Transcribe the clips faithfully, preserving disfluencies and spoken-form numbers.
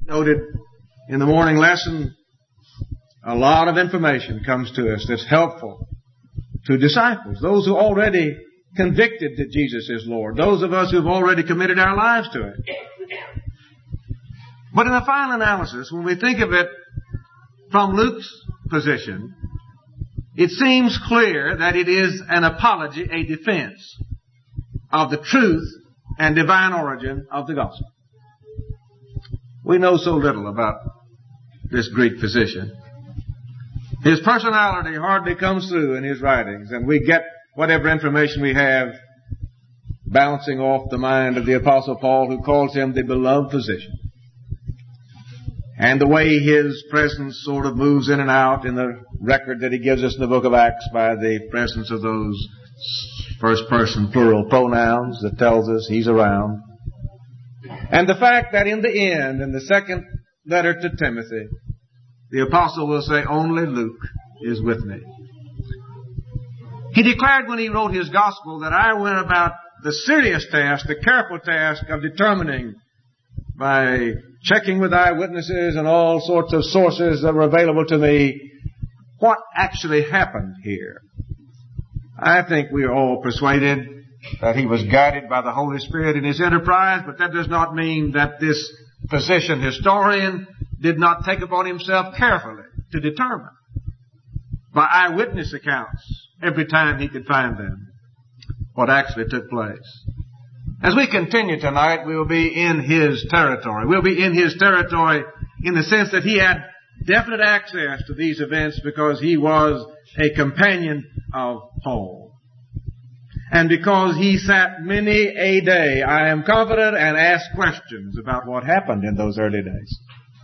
Noted in the morning lesson, a lot of information comes to us that's helpful to disciples, those who already convicted that Jesus is Lord, those of us who've already committed our lives to it. But in the final analysis, when we think of it from Luke's position, it seems clear that it is an apology, a defense of the truth and divine origin of the gospel. We know so little about this Greek physician. His personality hardly comes through in his writings, and we get whatever information we have bouncing off the mind of the Apostle Paul, who calls him the beloved physician. And the way his presence sort of moves in and out in the record that he gives us in the book of Acts by the presence of those first person plural pronouns that tells us he's around. And the fact that in the end, in the second letter to Timothy, the apostle will say, only Luke is with me. He declared when he wrote his gospel that I went about the serious task, the careful task of determining by checking with eyewitnesses and all sorts of sources that were available to me what actually happened here. I think we are all persuaded that he was guided by the Holy Spirit in his enterprise, but that does not mean that this physician historian did not take upon himself carefully to determine by eyewitness accounts every time he could find them what actually took place. As we continue tonight, we will be in his territory. We'll be in his territory in the sense that he had definite access to these events because he was a companion of Paul. And because he sat many a day, I am confident, and asked questions about what happened in those early days.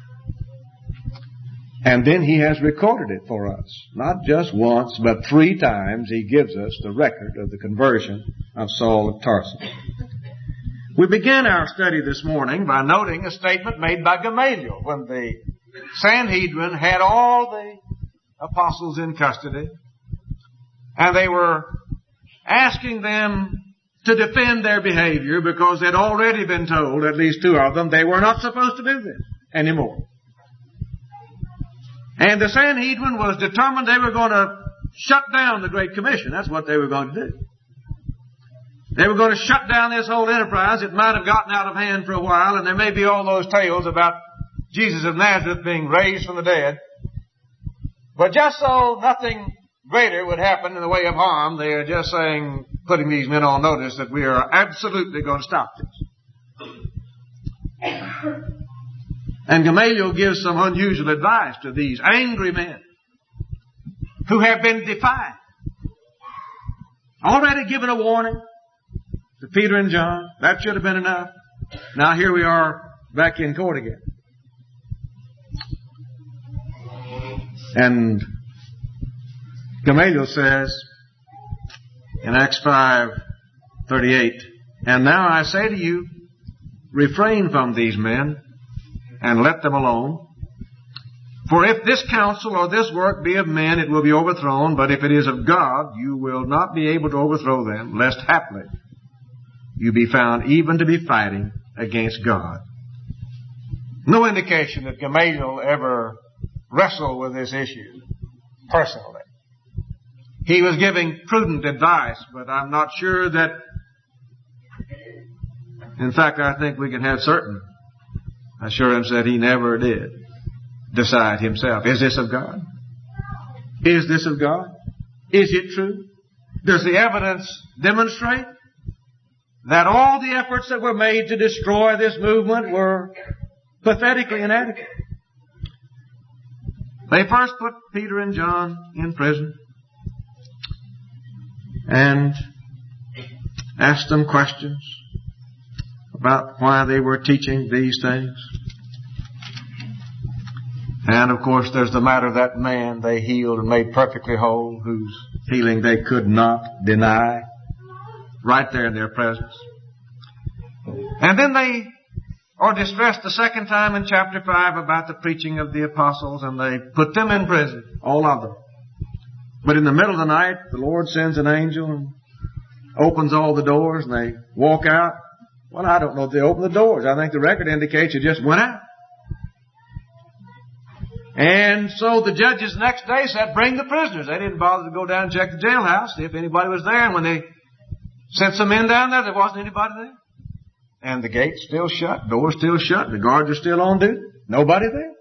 And then he has recorded it for us. Not just once, but three times he gives us the record of the conversion of Saul of Tarsus. We began our study this morning by noting a statement made by Gamaliel when the Sanhedrin had all the apostles in custody, and they were asking them to defend their behavior because they'd already been told, at least two of them, they were not supposed to do this anymore. And the Sanhedrin was determined they were going to shut down the Great Commission. That's what they were going to do. They were going to shut down this whole enterprise. It might have gotten out of hand for a while, and there may be all those tales about Jesus of Nazareth being raised from the dead. But just so nothing greater would happen in the way of harm, they are just saying, putting these men on notice that we are absolutely going to stop this. And Gamaliel gives some unusual advice to these angry men who have been defied. Already given a warning to Peter and John. That should have been enough. Now here we are back in court again. And Gamaliel says in Acts five thirty-eight, and now I say to you, refrain from these men and let them alone. For if this counsel or this work be of men, it will be overthrown. But if it is of God, you will not be able to overthrow them, lest haply you be found even to be fighting against God. No indication that Gamaliel ever wrestled with this issue personally. He was giving prudent advice, but I'm not sure that, in fact, I think we can have certain assurance that he never did decide himself. Is this of God? Is this of God? Is it true? Does the evidence demonstrate that all the efforts that were made to destroy this movement were pathetically inadequate? They first put Peter and John in prison and asked them questions about why they were teaching these things. And of course there's the matter of that man they healed and made perfectly whole, whose healing they could not deny, right there in their presence. And then they are distressed the second time in chapter five about the preaching of the apostles, and they put them in prison, all of them. But in the middle of the night, the Lord sends an angel and opens all the doors, and they walk out. Well, I don't know if they opened the doors. I think the record indicates they just went out. And so the judges the next day said, bring the prisoners. They didn't bother to go down and check the jailhouse, see if anybody was there. And when they sent some men down there, there wasn't anybody there. And the gate's still shut, door's still shut, the guards are still on duty. Nobody there.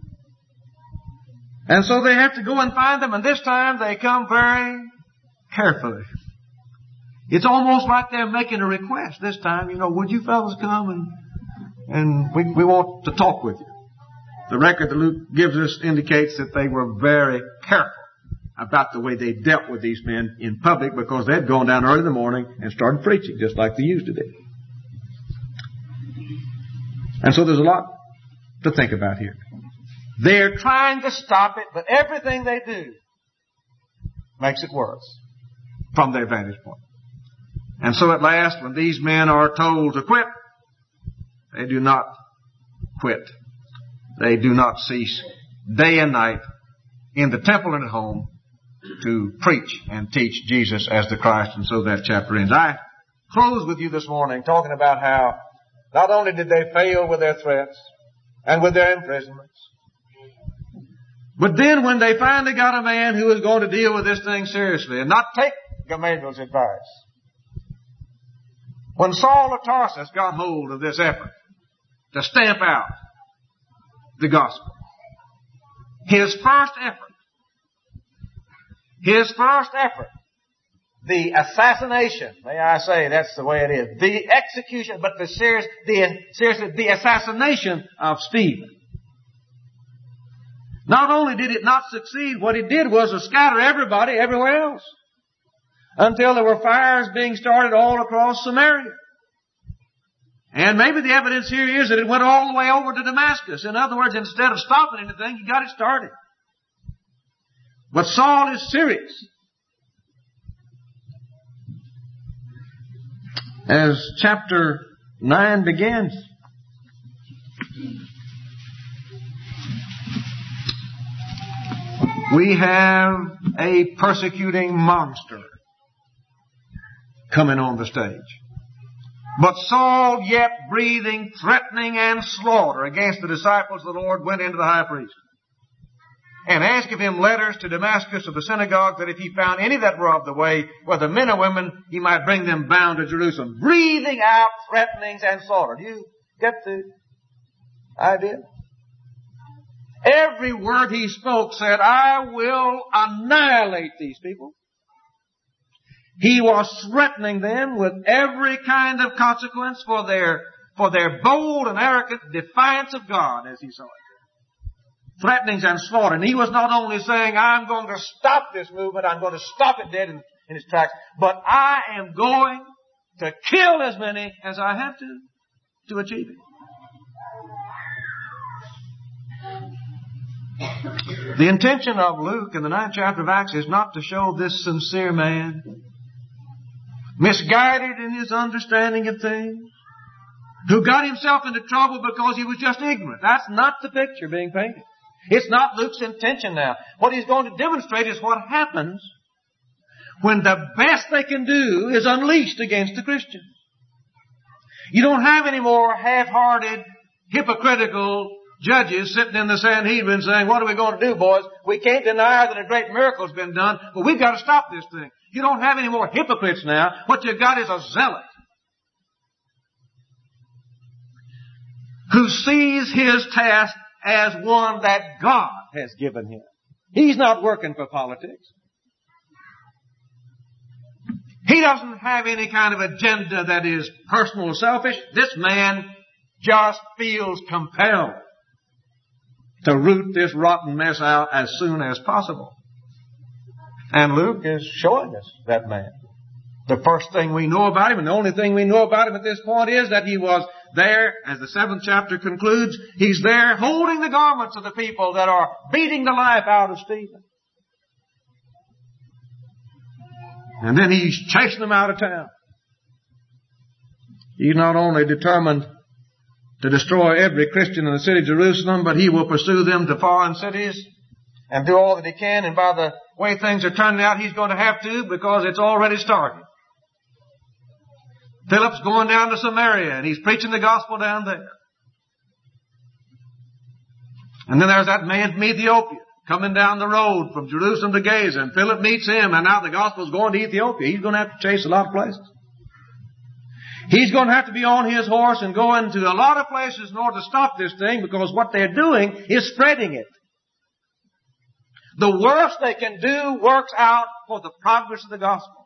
And so they have to go and find them, and this time they come very carefully. It's almost like they're making a request this time. You know, would you fellows come and, and we, we want to talk with you. The record that Luke gives us indicates that they were very careful about the way they dealt with these men in public, because they'd gone down early in the morning and started preaching just like they used to do. And so there's a lot to think about here. They're trying to stop it, but everything they do makes it worse from their vantage point. And so at last, when these men are told to quit, they do not quit. They do not cease day and night in the temple and at home to preach and teach Jesus as the Christ. And so that chapter ends. I close with you this morning talking about how not only did they fail with their threats and with their imprisonments, but then when they finally got a man who was going to deal with this thing seriously and not take Gamaliel's advice, when Saul of Tarsus got hold of this effort to stamp out the gospel, his first effort, his first effort, the assassination, may I say, that's the way it is, the execution, but the serious, the seriously, the assassination of Stephen. Not only did it not succeed, what it did was to scatter everybody everywhere else, until there were fires being started all across Samaria. And maybe the evidence here is that it went all the way over to Damascus. In other words, instead of stopping anything, you got it started. But Saul is serious. As chapter nine begins, we have a persecuting monster coming on the stage. But Saul, yet breathing threatening and slaughter against the disciples of the Lord, went into the high priest and asked of him letters to Damascus of the synagogue, that if he found any that were of the way, whether men or women, he might bring them bound to Jerusalem. Breathing out threatenings and slaughter. Do you get the idea? Every word he spoke said, I will annihilate these people. He was threatening them with every kind of consequence for their, for their bold and arrogant defiance of God, as he saw it. Threatenings and slaughter. And he was not only saying, I'm going to stop this movement, I'm going to stop it dead in, in its tracks, but I am going to kill as many as I have to, to achieve it. The intention of Luke in the ninth chapter of Acts is not to show this sincere man misguided in his understanding of things, who got himself into trouble because he was just ignorant. That's not the picture being painted. It's not Luke's intention now. What he's going to demonstrate is what happens when the best they can do is unleashed against the Christians. You don't have any more half-hearted, hypocritical judges sitting in the Sanhedrin saying, what are we going to do, boys? We can't deny that a great miracle has been done, but we've got to stop this thing. You don't have any more hypocrites now. What you've got is a zealot who sees his task as one that God has given him. He's not working for politics. He doesn't have any kind of agenda that is personal or selfish. This man just feels compelled to root this rotten mess out as soon as possible. And Luke is showing us that man. The first thing we know about him, and the only thing we know about him at this point, is that he was there, as the seventh chapter concludes, he's there holding the garments of the people that are beating the life out of Stephen. And then he's chasing them out of town. He's not only determined to destroy every Christian in the city of Jerusalem, but he will pursue them to foreign cities and do all that he can. And by the way things are turning out, he's going to have to, because it's already started. Philip's going down to Samaria and he's preaching the gospel down there. And then there's that man from Ethiopia coming down the road from Jerusalem to Gaza, and Philip meets him, and now the gospel's going to Ethiopia. He's going to have to chase a lot of places. He's going to have to be on his horse and go into a lot of places in order to stop this thing, because what they're doing is spreading it. The worst they can do works out for the progress of the gospel.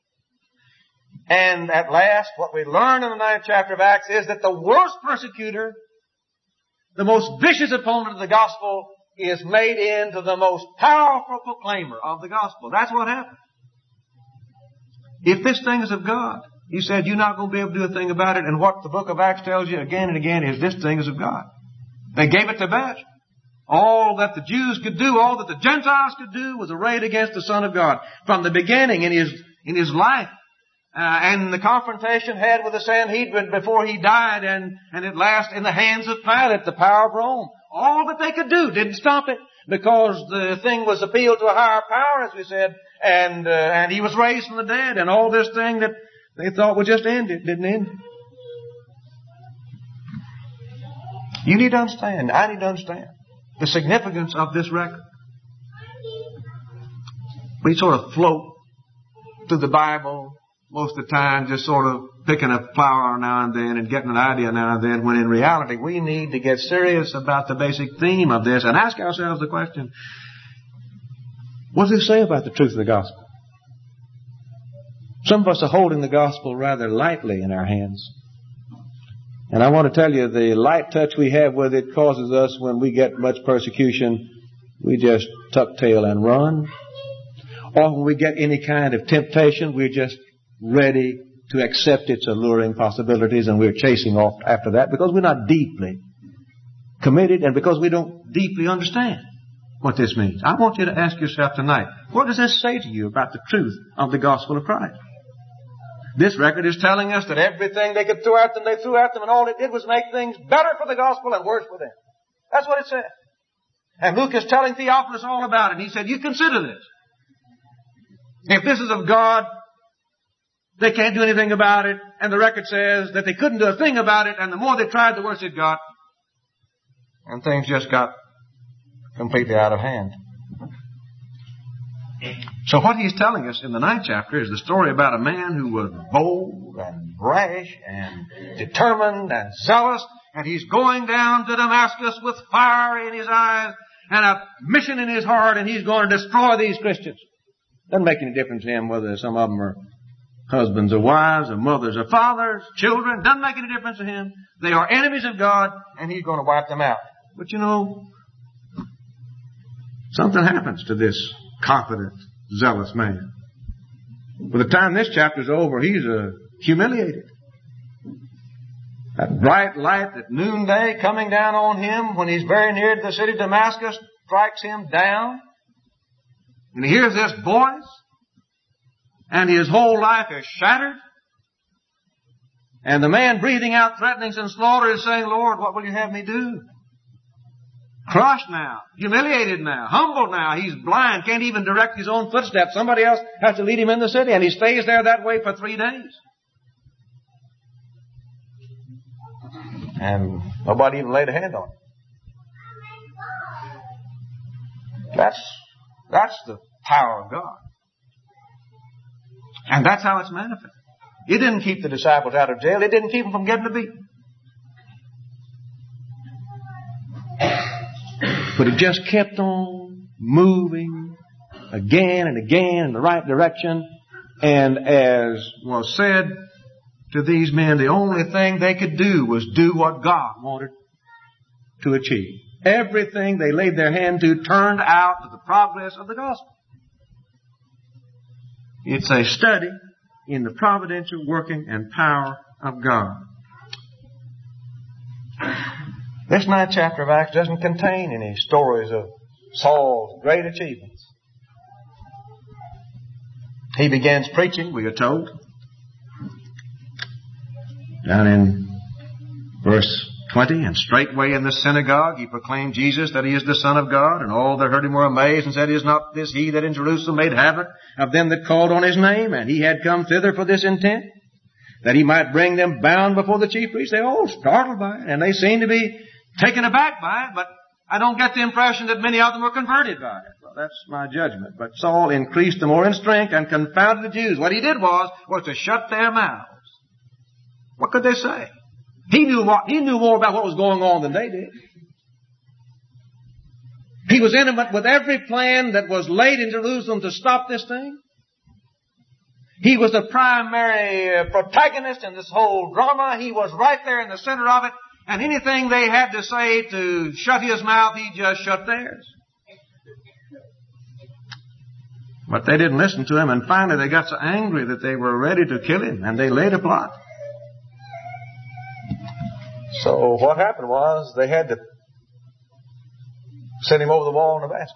And at last, what we learn in the ninth chapter of Acts is that the worst persecutor, the most vicious opponent of the gospel, is made into the most powerful proclaimer of the gospel. That's what happened. If this thing is of God, he said, you're not going to be able to do a thing about it. And what the book of Acts tells you again and again is this thing is of God. They gave it their best. All that the Jews could do, all that the Gentiles could do, was arrayed against the Son of God. From the beginning in his, in his life, uh, and the confrontation had with the Sanhedrin before he died, and, and at last in the hands of Pilate, the power of Rome. All that they could do didn't stop it, because the thing was appealed to a higher power, as we said, and, uh, and he was raised from the dead, and all this thing that they thought would just end it, didn't end it. You need to understand, I need to understand the significance of this record. We sort of float through the Bible most of the time, just sort of picking a flower now and then and getting an idea now and then, when in reality we need to get serious about the basic theme of this and ask ourselves the question, what does this say about the truth of the gospel? Some of us are holding the gospel rather lightly in our hands. And I want to tell you, the light touch we have with it causes us, when we get much persecution, we just tuck tail and run. Or when we get any kind of temptation, we're just ready to accept its alluring possibilities, and we're chasing off after that because we're not deeply committed and because we don't deeply understand what this means. I want you to ask yourself tonight, what does this say to you about the truth of the gospel of Christ? This record is telling us that everything they could throw at them, they threw at them, and all it did was make things better for the gospel and worse for them. That's what it said. And Luke is telling Theophilus all about it. He said, you consider this. If this is of God, they can't do anything about it. And the record says that they couldn't do a thing about it, and the more they tried, the worse it got. And things just got completely out of hand. So what he's telling us in the ninth chapter is the story about a man who was bold and brash and determined and zealous, and he's going down to Damascus with fire in his eyes and a mission in his heart, and he's going to destroy these Christians. Doesn't make any difference to him whether some of them are husbands or wives or mothers or fathers, children. Doesn't make any difference to him. They are enemies of God, and he's going to wipe them out. But you know, something happens to this confident, zealous man. By the time this chapter's over, he's uh, humiliated. That bright light at noonday coming down on him when he's very near to the city of Damascus strikes him down. And he hears this voice, and his whole life is shattered. And the man breathing out threatenings and slaughter is saying, Lord, what will you have me do? Crushed now, humiliated now, humbled now. He's blind, can't even direct his own footsteps. Somebody else has to lead him in the city, and he stays there that way for three days. And nobody even laid a hand on him. That's, that's the power of God. And that's how it's manifested. It didn't keep the disciples out of jail. It didn't keep them from getting a beating. But it just kept on moving again and again in the right direction. And as was said to these men, the only thing they could do was do what God wanted to achieve. Everything they laid their hand to turned out to the progress of the gospel. It's a study in the providential working and power of God. This ninth chapter of Acts doesn't contain any stories of Saul's great achievements. He begins preaching, we are told, down in verse twenty, and straightway in the synagogue he proclaimed Jesus, that he is the Son of God, and all that heard him were amazed, and said, Is not this he that in Jerusalem made havoc of them that called on his name? And he had come thither for this intent, that he might bring them bound before the chief priests. They all startled by it, and they seemed to be taken aback by it, but I don't get the impression that many of them were converted by it. Well, that's my judgment. But Saul increased the more in strength and confounded the Jews. What he did was, was to shut their mouths. What could they say? He knew what, he knew more about what was going on than they did. He was intimate with every plan that was laid in Jerusalem to stop this thing. He was the primary protagonist in this whole drama. He was right there in the center of it. And anything they had to say to shut his mouth, he just shut theirs. But they didn't listen to him, and finally they got so angry that they were ready to kill him, and they laid a plot. So what happened was they had to send him over the wall in a basket.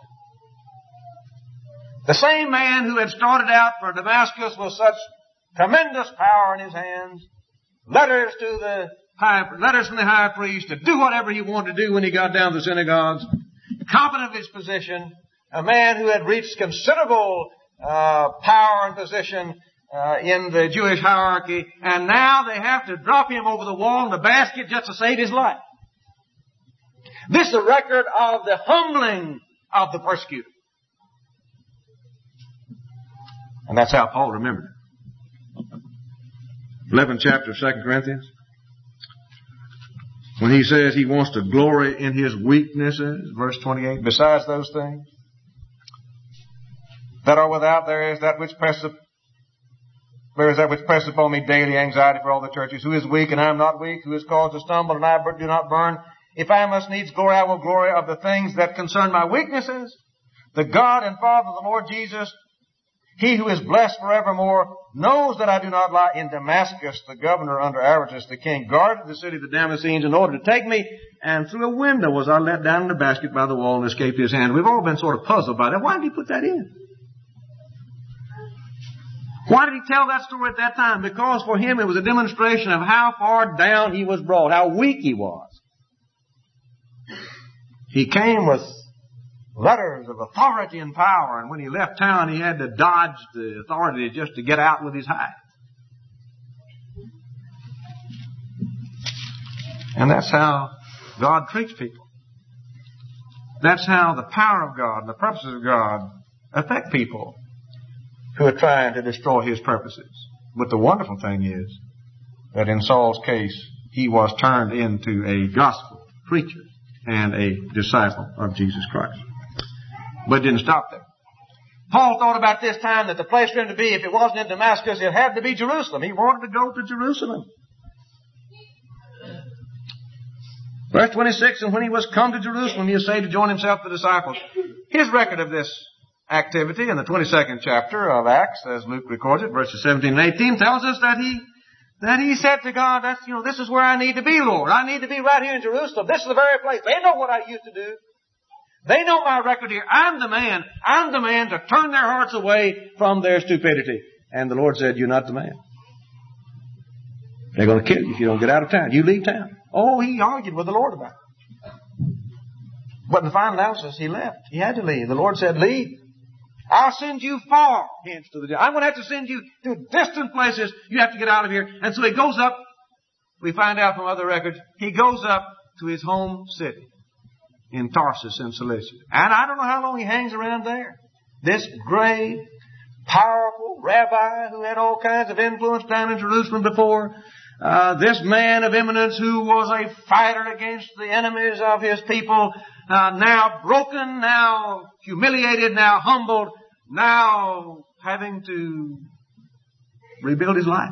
The same man who had started out for Damascus with such tremendous power in his hands, letters to the high, letters from the high priest to do whatever he wanted to do when he got down to the synagogues, confident of his position, a man who had reached considerable uh, power and position uh, in the Jewish hierarchy, and now they have to drop him over the wall in the basket just to save his life. This is a record of the humbling of the persecutor. And that's how Paul remembered it. eleventh chapter of Second Corinthians. When he says he wants to glory in his weaknesses, verse twenty-eight, besides those things that are without, there is that which presseth, there is that which presseth upon me daily anxiety for all the churches. Who is weak and I am not weak? Who is caused to stumble and I do not burn? If I must needs glory, I will glory of the things that concern my weaknesses. The God and Father of the Lord Jesus, He who is blessed forevermore, knows that I do not lie. In Damascus, the governor under Aretas the king guarded the city of the Damascenes in order to take me, and through a window was I let down in the basket by the wall and escaped his hand. We've all been sort of puzzled by that. Why did he put that in? Why did he tell that story at that time? Because for him it was a demonstration of how far down he was brought, how weak he was. He came with letters of authority and power, and when he left town, he had to dodge the authority just to get out with his hide. And that's how God treats people. That's how the power of God and the purposes of God affect people who are trying to destroy His purposes. But the wonderful thing is that in Saul's case, he was turned into a gospel preacher and a disciple of Jesus Christ. But it didn't stop there. Paul thought about this time that the place for him to be, if it wasn't in Damascus, it had to be Jerusalem. He wanted to go to Jerusalem. Verse twenty-six, and when he was come to Jerusalem, he essayed to join himself to the disciples. His record of this activity in the twenty-second chapter of Acts, as Luke records it, verses seventeen and eighteen, tells us that he that he said to God, "That's you know, this is where I need to be, Lord. I need to be right here in Jerusalem. This is the very place. They know what I used to do. They know my record here. I'm the man. I'm the man to turn their hearts away from their stupidity." And the Lord said, "You're not the man. They're going to kill you if you don't get out of town. You leave town." Oh, he argued with the Lord about it. But in the final analysis, he left. He had to leave. The Lord said, "Leave. I'll send you far hence to the I'm going to have to send you to distant places. You have to get out of here." And so he goes up. We find out from other records, he goes up to his home city in Tarsus in Cilicia. And I don't know how long he hangs around there. This great, powerful rabbi who had all kinds of influence down in Jerusalem before, uh, this man of eminence who was a fighter against the enemies of his people, uh, now broken, now humiliated, now humbled, now having to rebuild his life.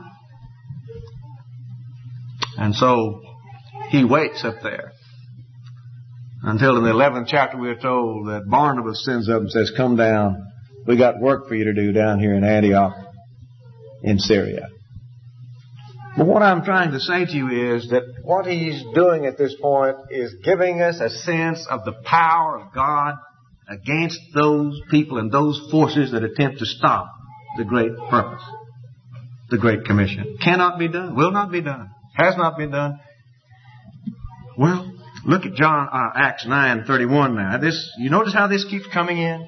And so he waits up there until in the eleventh chapter we are told that Barnabas sends up and says, "Come down. We got work for you to do down here in Antioch in Syria." But what I'm trying to say to you is that what he's doing at this point is giving us a sense of the power of God against those people and those forces that attempt to stop the great purpose, the Great Commission. Cannot be done, will not be done, has not been done. Well, look at John uh, Acts nine thirty-one now. This, you notice how this keeps coming in?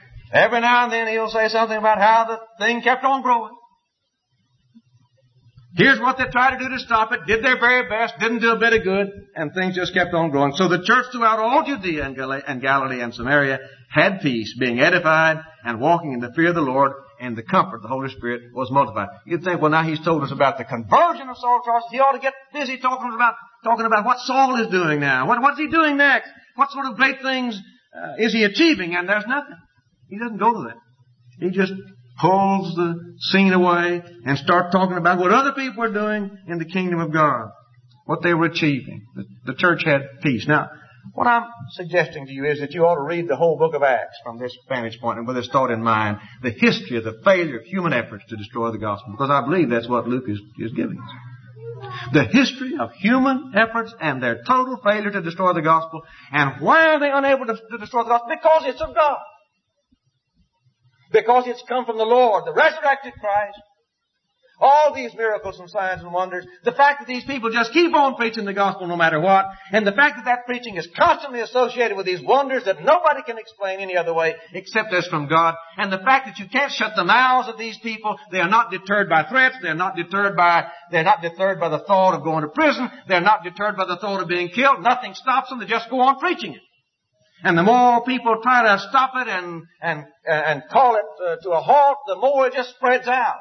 Every now and then he'll say something about how the thing kept on growing. Here's what they tried to do to stop it, did their very best, didn't do a bit of good, and things just kept on growing. So the church throughout all Judea and Gal- and Galilee and Samaria had peace, being edified and walking in the fear of the Lord, and the comfort of the Holy Spirit was multiplied. You'd think, well, now he's told us about the conversion of Saul of Tarsus. He ought to get busy talking about talking about what Saul is doing now. What, what's he doing next? What sort of great things uh, is he achieving? And there's nothing. He doesn't go to that. He just pulls the scene away and start talking about what other people are doing in the kingdom of God, what they were achieving. The, the church had peace. Now, what I'm suggesting to you is that you ought to read the whole book of Acts from this vantage point and with this thought in mind, the history of the failure of human efforts to destroy the gospel, because I believe that's what Luke is, is giving us. The history of human efforts and their total failure to destroy the gospel. And why are they unable to, to destroy the gospel? Because it's of God. Because it's come from the Lord, the resurrected Christ. All these miracles and signs and wonders. The fact that these people just keep on preaching the gospel no matter what. And the fact that that preaching is constantly associated with these wonders that nobody can explain any other way except as from God. And the fact that you can't shut the mouths of these people. They are not deterred by threats. They're not deterred by, they're not deterred by the thought of going to prison. They're not deterred by the thought of being killed. Nothing stops them. They just go on preaching it. And the more people try to stop it and, and, and call it uh, to a halt, the more it just spreads out.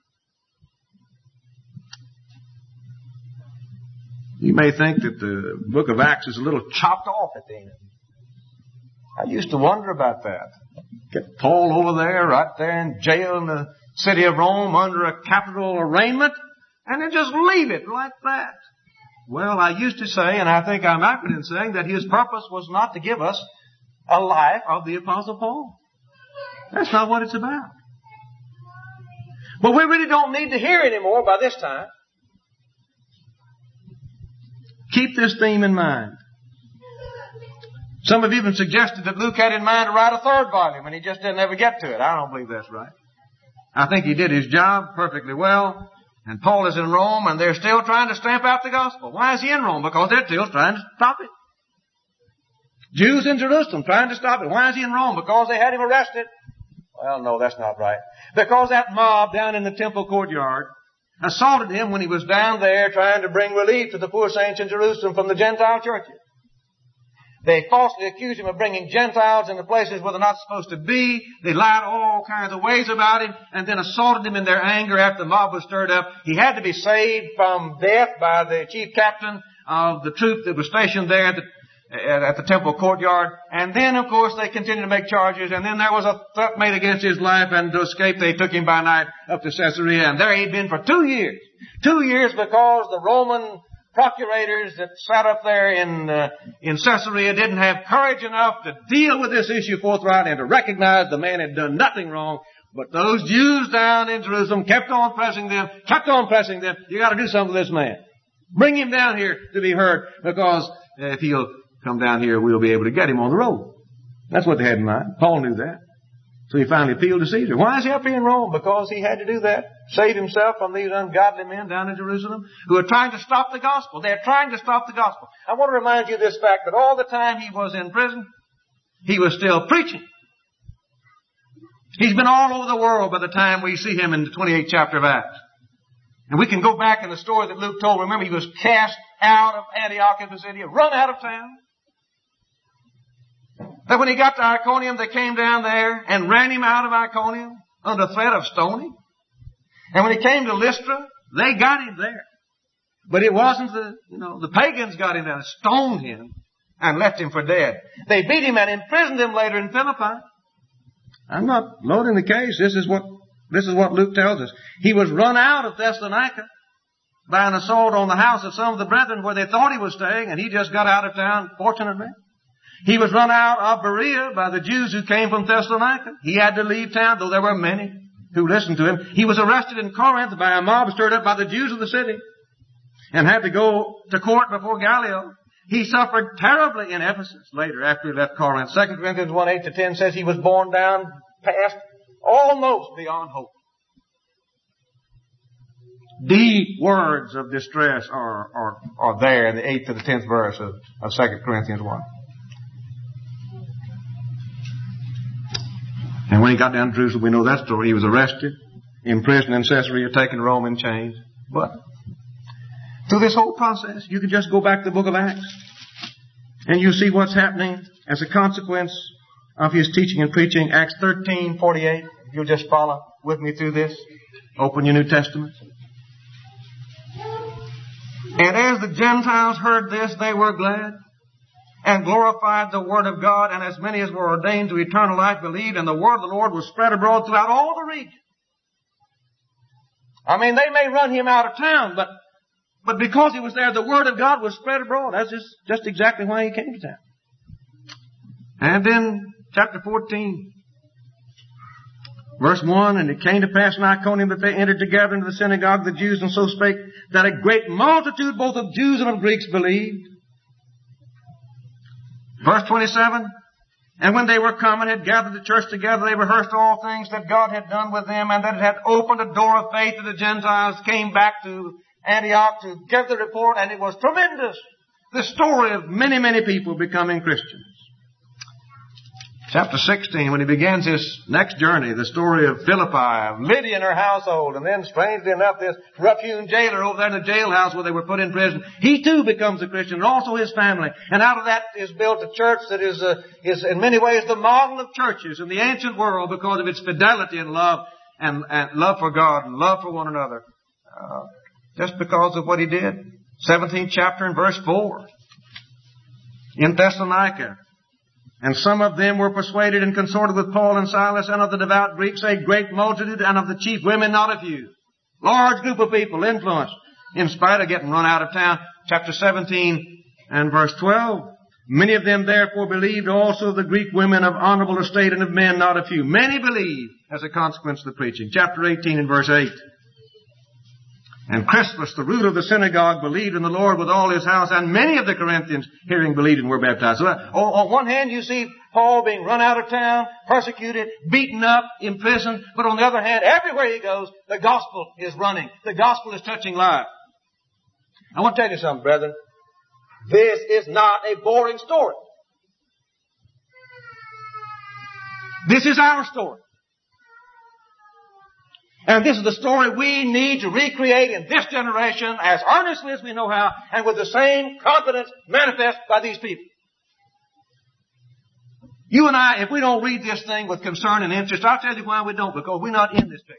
You may think that the book of Acts is a little chopped off at the end. I used to wonder about that. Get Paul over there, right there in jail in the city of Rome under a capital arraignment, and then just leave it like that. Well, I used to say, and I think I'm accurate in saying, that his purpose was not to give us a life of the Apostle Paul. That's not what it's about. But we really don't need to hear anymore by this time. Keep this theme in mind. Some have even suggested that Luke had in mind to write a third volume, and he just didn't ever get to it. I don't believe that's right. I think he did his job perfectly well. And Paul is in Rome, and they're still trying to stamp out the gospel. Why is he in Rome? Because they're still trying to stop it. Jews in Jerusalem trying to stop it. Why is he in Rome? Because they had him arrested. Well, no, that's not right. Because that mob down in the temple courtyard assaulted him when he was down there trying to bring relief to the poor saints in Jerusalem from the Gentile churches. They falsely accused him of bringing Gentiles into places where they're not supposed to be. They lied all kinds of ways about him and then assaulted him in their anger after the mob was stirred up. He had to be saved from death by the chief captain of the troop that was stationed there at the, at the temple courtyard. And then, of course, they continued to make charges. And then there was a threat made against his life, and to escape, they took him by night up to Caesarea. And there he'd been for two years. Two years because the Roman procurators that sat up there in uh, in Caesarea didn't have courage enough to deal with this issue forthright and to recognize the man had done nothing wrong. But those Jews down in Jerusalem kept on pressing them, kept on pressing them. You got to do something with this man. Bring him down here to be heard, because if he'll come down here, we'll be able to get him on the road. That's what they had in mind. Paul knew that. So he finally appealed to Caesar. Why is he up here in Rome? Because he had to do that. Save himself from these ungodly men down in Jerusalem who are trying to stop the gospel. They're trying to stop the gospel. I want to remind you of this fact, that all the time he was in prison, he was still preaching. He's been all over the world by the time we see him in the twenty-eighth chapter of Acts. And we can go back in the story that Luke told. Remember, he was cast out of Antioch in Pisidia, run out of town. That when he got to Iconium, they came down there and ran him out of Iconium under threat of stoning. And when he came to Lystra, they got him there. But it wasn't the, you know, the pagans got him there and stoned him and left him for dead. They beat him and imprisoned him later in Philippi. I'm not loading the case. This is what, this is what Luke tells us. He was run out of Thessalonica by an assault on the house of some of the brethren where they thought he was staying, and he just got out of town, fortunately. He was run out of Berea by the Jews who came from Thessalonica. He had to leave town, though there were many who listened to him. He was arrested in Corinth by a mob stirred up by the Jews of the city and had to go to court before Gallio. He suffered terribly in Ephesus later after he left Corinth. Second Corinthians one, eight to ten says he was borne down past almost beyond hope. Deep words of distress are, are, are there in the eighth to the tenth verse of, of Second Corinthians one. And when he got down to Jerusalem, we know that story. He was arrested, imprisoned in Caesarea, taken to Rome in chains. But through this whole process, you can just go back to the book of Acts and you see what's happening as a consequence of his teaching and preaching. Acts thirteen forty-eight. If you'll just follow with me through this. Open your New Testament. And as the Gentiles heard this, they were glad and glorified the word of God, and as many as were ordained to eternal life believed, and the word of the Lord was spread abroad throughout all the region. I mean, they may run him out of town, but but because he was there, the word of God was spread abroad. That's just, just exactly why he came to town. And then, chapter fourteen, verse one, and it came to pass in Iconium that they entered together into the synagogue of the Jews, and so spake that a great multitude both of Jews and of Greeks believed. Verse twenty-seven, and when they were come and had gathered the church together, they rehearsed all things that God had done with them, and that it had opened a door of faith to the Gentiles, came back to Antioch to give the report, and it was tremendous. The story of many, many people becoming Christians. Chapter sixteen, when he begins his next journey, the story of Philippi, of Lydia and her household, and then, strangely enough, this rough-hewn jailer over there in the jailhouse where they were put in prison, he too becomes a Christian, and also his family. And out of that is built a church that is, uh, is in many ways the model of churches in the ancient world because of its fidelity and love, and, and love for God and love for one another. Uh, just because of what he did. seventeenth chapter and verse four. In Thessalonica. And some of them were persuaded and consorted with Paul and Silas, and of the devout Greeks a great multitude, and of the chief women not a few. Large group of people influenced, in spite of getting run out of town. Chapter seventeen and verse twelve. Many of them therefore believed, also the Greek women of honorable estate, and of men not a few. Many believed as a consequence of the preaching. Chapter eighteen and verse eight. And Crispus, the root of the synagogue, believed in the Lord with all his house, and many of the Corinthians, hearing, believed and were baptized. So, uh, on one hand, you see Paul being run out of town, persecuted, beaten up, imprisoned. But on the other hand, everywhere he goes, the gospel is running. The gospel is touching lives. I want to tell you something, brethren. This is not a boring story. This is our story. And this is the story we need to recreate in this generation as earnestly as we know how, and with the same confidence manifest by these people. You and I, if we don't read this thing with concern and interest, I'll tell you why we don't, because we're not in this picture.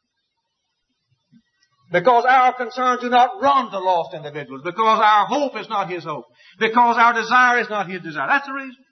Because our concerns do not run to lost individuals, because our hope is not his hope, because our desire is not his desire. That's the reason.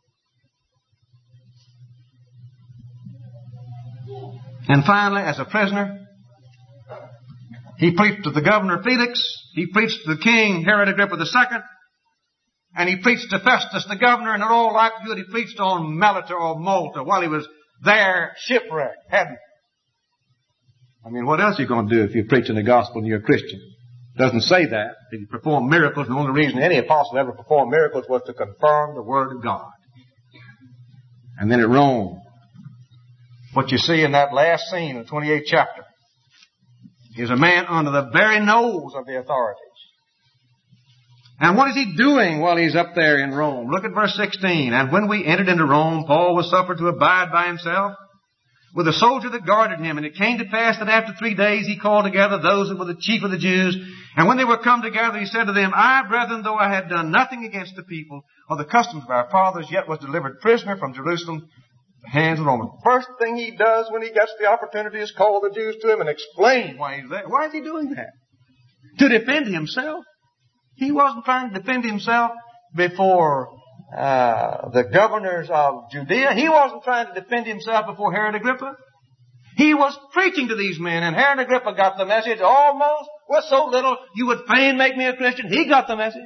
And finally, as a prisoner, he preached to the governor Felix, he preached to the king Herod Agrippa the Second, and he preached to Festus the governor, and in all likelihood he preached on Melita or Malta while he was there shipwrecked, hadn't he? I mean, what else are you going to do if you're preaching the gospel and you're a Christian? It doesn't say that. If you perform miracles, the only reason any apostle ever performed miracles was to confirm the word of God. And then at Rome, what you see in that last scene in the twenty-eighth chapter is a man under the very nose of the authorities. And what is he doing while he's up there in Rome? Look at verse sixteen. And when we entered into Rome, Paul was suffered to abide by himself with a soldier that guarded him. And it came to pass that after three days he called together those that were the chief of the Jews. And when they were come together, he said to them, I, brethren, though I had done nothing against the people or the customs of our fathers, yet was delivered prisoner from Jerusalem, the hands of the Romans. First thing he does when he gets the opportunity is call the Jews to him and explain why he's there. Why is he doing that? To defend himself. He wasn't trying to defend himself before uh, the governors of Judea. He wasn't trying to defend himself before Herod Agrippa. He was preaching to these men, and Herod Agrippa got the message almost with so little, you would fain make me a Christian. He got the message.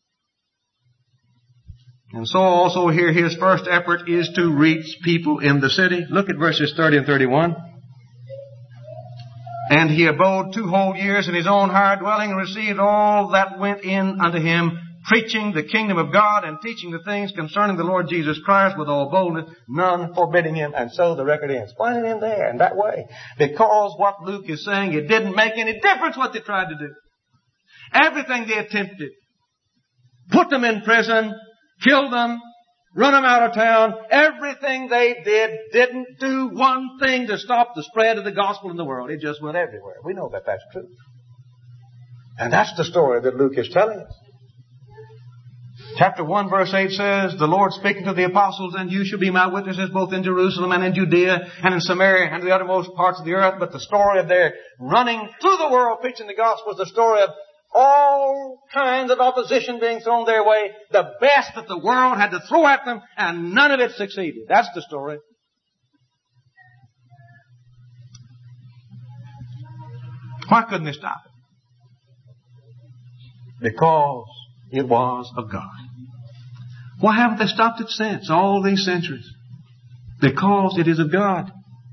And so also here his first effort is to reach people in the city. Look at verses thirty and thirty-one. And he abode two whole years in his own hired dwelling, and received all that went in unto him, preaching the kingdom of God and teaching the things concerning the Lord Jesus Christ with all boldness, none forbidding him. And so the record ends. Why did it end there in that way? Because what Luke is saying, it didn't make any difference what they tried to do. Everything they attempted, put them in prison, killed them, run them out of town, everything they did didn't do one thing to stop the spread of the gospel in the world. It just went everywhere. We know that that's true. And that's the story that Luke is telling us. Chapter one verse eight says, the Lord speaking to the apostles, and you shall be my witnesses both in Jerusalem and in Judea and in Samaria and the uttermost parts of the earth. But the story of their running through the world preaching the gospel is the story of all kinds of opposition being thrown their way. The best that the world had to throw at them, and none of it succeeded. That's the story. Why couldn't they stop it? Because it was of God. Why haven't they stopped it since, all these centuries? Because it is of God.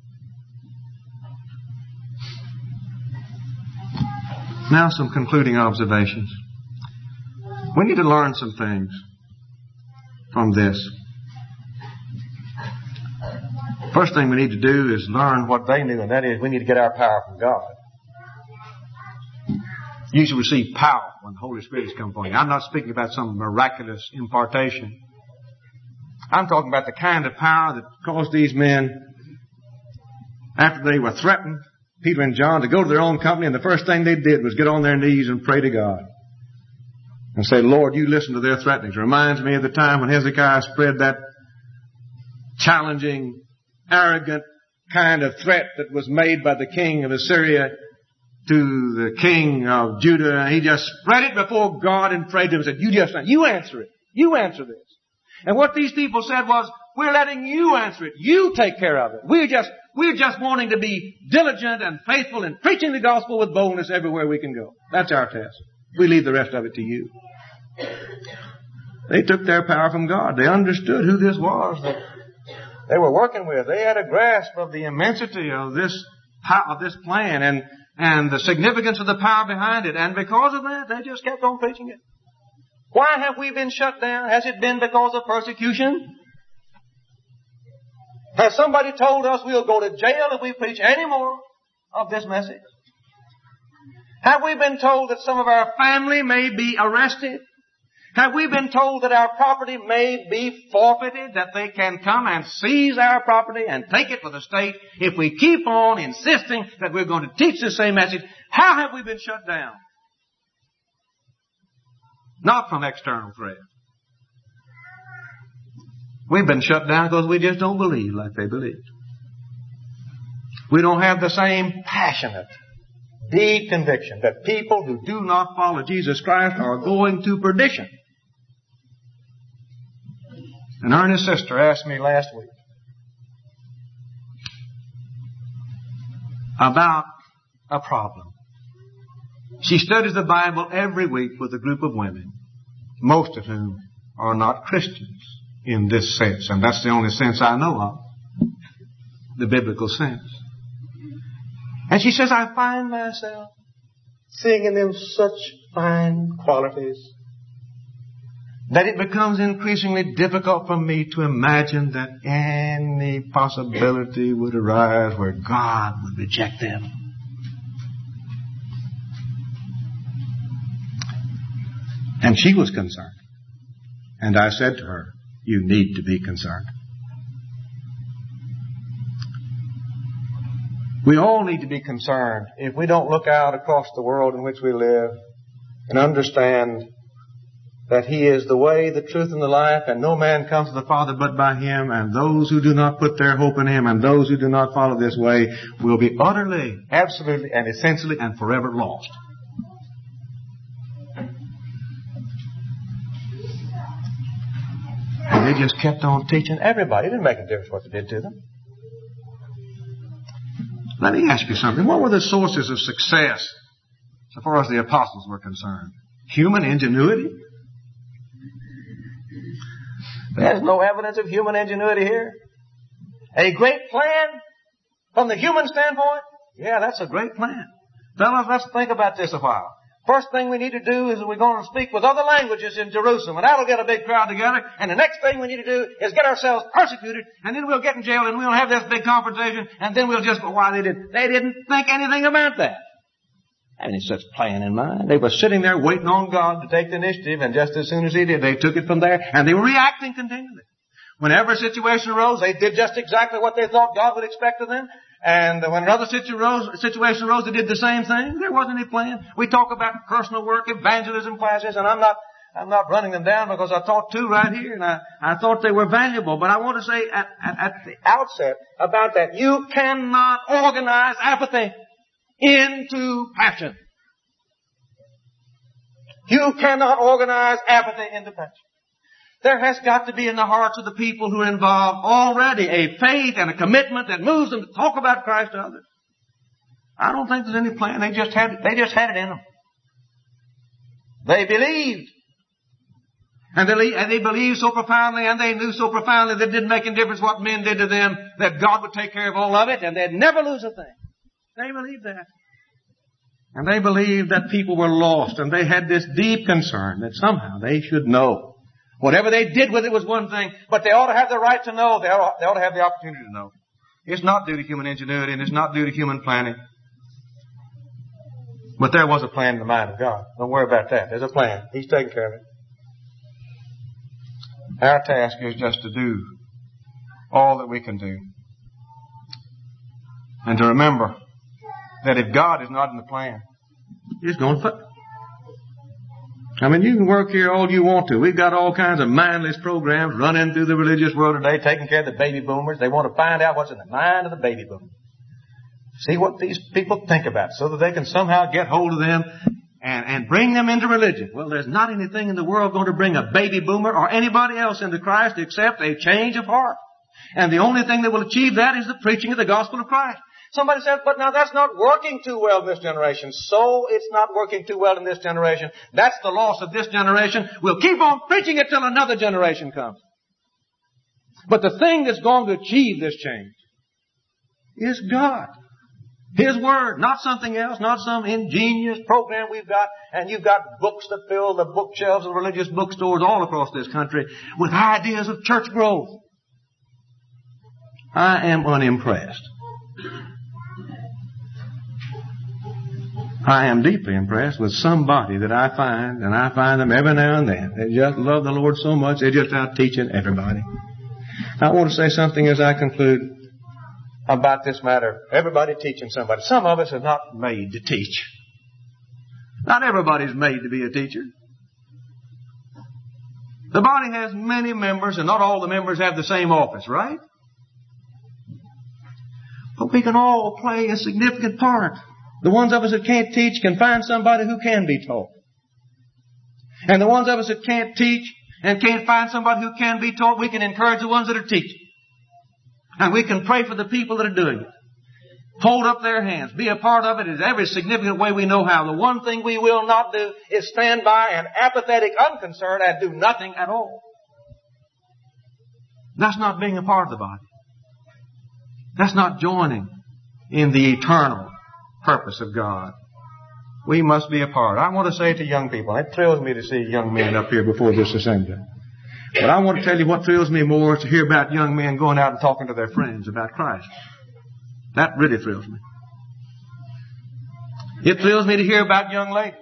Now some concluding observations. We need to learn some things from this. First thing we need to do is learn what they knew, and that is we need to get our power from God. You should receive power when the Holy Spirit has come upon you. I'm not speaking about some miraculous impartation. I'm talking about the kind of power that caused these men, after they were threatened, Peter and John, to go to their own company, and the first thing they did was get on their knees and pray to God. And say, Lord, you listen to their threatenings. It reminds me of the time when Hezekiah spread that challenging, arrogant kind of threat that was made by the king of Assyria to the king of Judah. He just spread it before God and prayed to him and said, you just, you answer it. You answer this. And what these people said was, we're letting you answer it. You take care of it. We're just, we're just wanting to be diligent and faithful in preaching the gospel with boldness everywhere we can go. That's our task. We leave the rest of it to you. They took their power from God. They understood who this was that they were working with. They had a grasp of the immensity of this, of this plan and, and the significance of the power behind it. And because of that, they just kept on preaching it. Why have we been shut down? Has it been because of persecution? Has somebody told us we'll go to jail if we preach any more of this message? Have we been told that some of our family may be arrested? Have we been told that our property may be forfeited, that they can come and seize our property and take it for the state if we keep on insisting that we're going to teach the same message? How have we been shut down? Not from external threat. We've been shut down because we just don't believe like they believed. We don't have the same passionate, deep conviction that people who do not follow Jesus Christ are going to perdition. An earnest sister asked me last week about a problem. She studies the Bible every week with a group of women, most of whom are not Christians in this sense. And that's the only sense I know of, the biblical sense. And she says, I find myself seeing in them such fine qualities that it becomes increasingly difficult for me to imagine that any possibility would arise where God would reject them. And she was concerned. And I said to her, you need to be concerned. We all need to be concerned if we don't look out across the world in which we live and understand that He is the way, the truth, and the life, and no man comes to the Father but by Him, and those who do not put their hope in Him and those who do not follow this way will be utterly, absolutely, and essentially and forever lost. And they just kept on teaching everybody. It didn't make a difference what they did to them. Let me ask you something. What were the sources of success so far as the apostles were concerned? Human ingenuity? There's no evidence of human ingenuity here. A great plan from the human standpoint? Yeah, that's a great plan. Fellas, let's think about this a while. First thing we need to do is we're going to speak with other languages in Jerusalem, and that'll get a big crowd together. And the next thing we need to do is get ourselves persecuted, and then we'll get in jail, and we'll have this big confrontation, and then we'll just go, why they didn't. They didn't think anything about that. Having such plan in mind. They were sitting there waiting on God to take the initiative, and just as soon as He did, they took it from there, and they were reacting continually. Whenever a situation arose, they did just exactly what they thought God would expect of them. And when another situation arose, they did the same thing. There wasn't any plan. We talk about personal work, evangelism classes, and I'm not, I'm not running them down because I taught two right here, and I, I thought they were valuable. But I want to say at, at, at the outset about that, you cannot organize apathy into passion. You cannot organize apathy into passion. There has got to be in the hearts of the people who are involved already a faith and a commitment that moves them to talk about Christ to others. I don't think there's any plan. They just had it, they just had it in them. They believed. And they, and they believed so profoundly and they knew so profoundly that it didn't make any difference what men did to them, that God would take care of all of it and they'd never lose a thing. They believed that. And they believed that people were lost and they had this deep concern that somehow they should know. Whatever they did with it was one thing, but they ought to have the right to know. They ought, they ought to have the opportunity to know. It's not due to human ingenuity and it's not due to human planning. But there was a plan in the mind of God. Don't worry about that. There's a plan. He's taking care of it. Our task is just to do all that we can do. And to remember that if God is not in the plan, He's going to fail. I mean, you can work here all you want to. We've got all kinds of mindless programs running through the religious world today, taking care of the baby boomers. They want to find out what's in the mind of the baby boomers. See what these people think about so that they can somehow get hold of them and, and bring them into religion. Well, there's not anything in the world going to bring a baby boomer or anybody else into Christ except a change of heart. And the only thing that will achieve that is the preaching of the gospel of Christ. Somebody says, but now that's not working too well in this generation. So it's not working too well in this generation. That's the loss of this generation. We'll keep on preaching it till another generation comes. But the thing that's going to achieve this change is God. His Word, not something else, not some ingenious program we've got. And you've got books that fill the bookshelves of religious bookstores all across this country with ideas of church growth. I am unimpressed. I am deeply impressed with somebody that I find, and I find them every now and then. They just love the Lord so much, they're just out teaching everybody. I want to say something as I conclude about this matter. Everybody teaching somebody. Some of us are not made to teach. Not everybody's made to be a teacher. The body has many members, and not all the members have the same office, right? But we can all play a significant part. The ones of us that can't teach can find somebody who can be taught. And the ones of us that can't teach and can't find somebody who can be taught, we can encourage the ones that are teaching. And we can pray for the people that are doing it. Hold up their hands. Be a part of it in every significant way we know how. The one thing we will not do is stand by and apathetic, unconcerned, and do nothing at all. That's not being a part of the body. That's not joining in the eternal purpose of God. We must be a part. I want to say to young people, it thrills me to see young men up here before this assembly. But I want to tell you what thrills me more is to hear about young men going out and talking to their friends about Christ. That really thrills me. It thrills me to hear about young ladies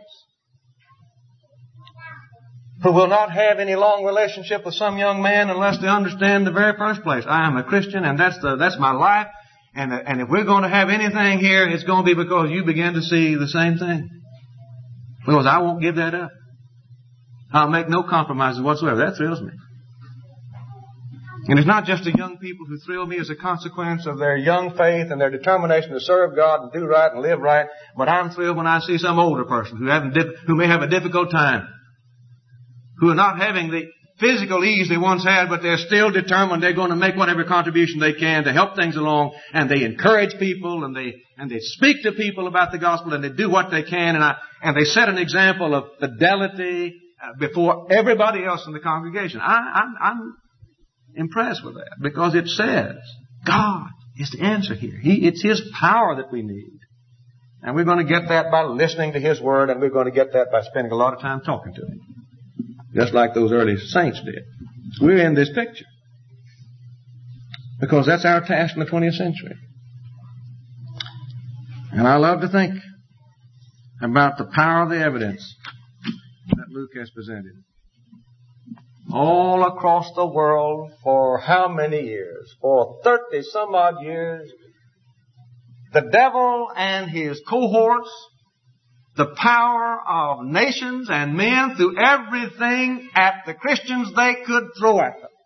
who will not have any long relationship with some young man unless they understand the very first place. I am a Christian and that's the, that's my life. And, and if we're going to have anything here, it's going to be because you begin to see the same thing. Because I won't give that up. I'll make no compromises whatsoever. That thrills me. And it's not just the young people who thrill me as a consequence of their young faith and their determination to serve God and do right and live right, but I'm thrilled when I see some older person who, having, who may have a difficult time, who are not having the physical ease they once had, but they're still determined they're going to make whatever contribution they can to help things along, and they encourage people, and they and they speak to people about the gospel, and they do what they can, and I and they set an example of fidelity uh, before everybody else in the congregation. I, I'm, I'm impressed with that because it says God is the answer here. He, it's His power that we need, and we're going to get that by listening to His word, and we're going to get that by spending a lot of time talking to Him. Just like those early saints did. We're in this picture. Because that's our task in the twentieth century. And I love to think about the power of the evidence that Luke has presented. All across the world for how many years? For thirty some odd years, the devil and his cohorts, the power of nations and men, threw everything at the Christians they could throw at them.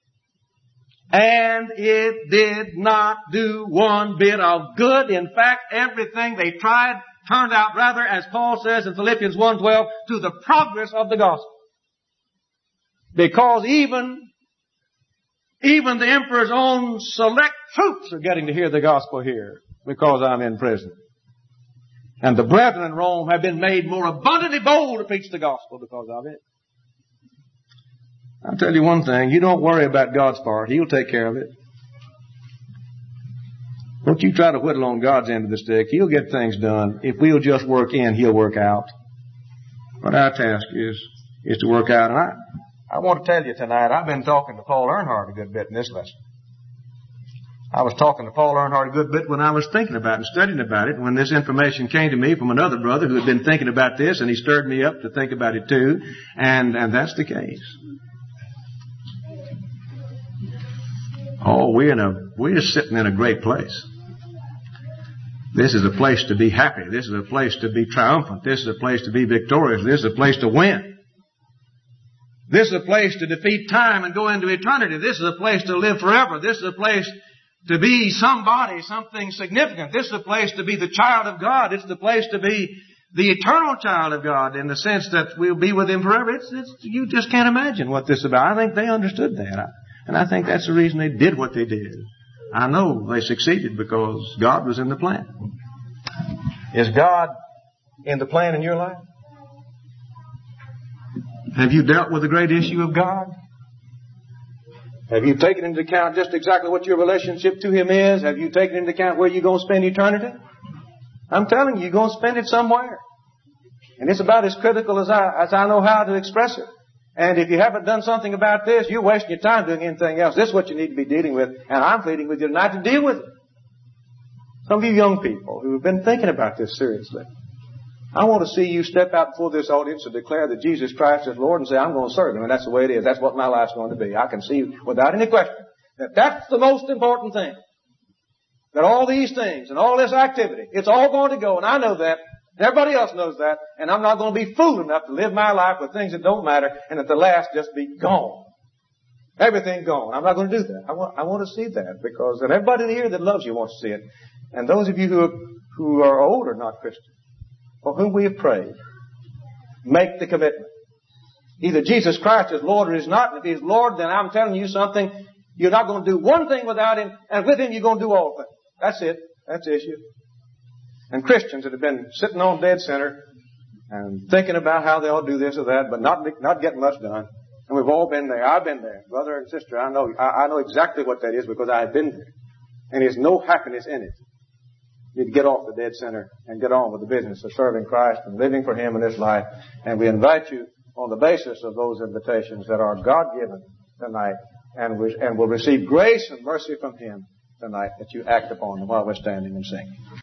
And it did not do one bit of good. In fact, everything they tried turned out rather, as Paul says in Philippians one twelve, to the progress of the gospel. Because even, even the emperor's own select troops are getting to hear the gospel here because I'm in prison. And the brethren in Rome have been made more abundantly bold to preach the gospel because of it. I'll tell you one thing, you don't worry about God's part. He'll take care of it. Don't you try to whittle on God's end of the stick. He'll get things done. If we'll just work in, He'll work out. But our task is, is to work out. And I, I want to tell you tonight, I've been talking to Paul Earnhardt a good bit in this lesson. I was talking to Paul Earnhardt a good bit when I was thinking about it and studying about it. And when this information came to me from another brother who had been thinking about this, and he stirred me up to think about it too. And, and that's the case. Oh, we're in a, we're sitting in a great place. This is a place to be happy. This is a place to be triumphant. This is a place to be victorious. This is a place to win. This is a place to defeat time and go into eternity. This is a place to live forever. This is a place to be somebody, something significant. This is a place to be the child of God. It's the place to be the eternal child of God in the sense that we'll be with Him forever. It's, it's, you just can't imagine what this is about. I think they understood that. And I think that's the reason they did what they did. I know they succeeded because God was in the plan. Is God in the plan in your life? Have you dealt with the great issue of God? Have you taken into account just exactly what your relationship to Him is? Have you taken into account where you're going to spend eternity? I'm telling you, you're going to spend it somewhere. And it's about as critical as I, as I know how to express it. And if you haven't done something about this, you're wasting your time doing anything else. This is what you need to be dealing with. And I'm pleading with you tonight to deal with it. Some of you young people who have been thinking about this seriously, I want to see you step out before this audience and declare that Jesus Christ is Lord and say, I'm going to serve Him. And that's the way it is. That's what my life's going to be. I can see without any question that that's the most important thing. That all these things and all this activity, it's all going to go. And I know that. Everybody else knows that, and I'm not going to be fool enough to live my life with things that don't matter and at the last just be gone. Everything gone. I'm not going to do that. I want, I want to see that because, and everybody here that loves you wants to see it. And those of you who are, who are old are not Christians, for whom we have prayed, make the commitment. Either Jesus Christ is Lord or He's not. And if He's Lord, then I'm telling you something. You're not going to do one thing without Him, and with Him you're going to do all things. That's it. That's the issue. And Christians that have been sitting on dead center and thinking about how they ought to do this or that, but not not getting much done. And we've all been there. I've been there. Brother and sister, I know I, I know exactly what that is because I have been there. And there's no happiness in it. You need to get off the dead center and get on with the business of serving Christ and living for Him in this life. And we invite you on the basis of those invitations that are God-given tonight and, we, and will receive grace and mercy from Him tonight that you act upon them while we're standing and singing.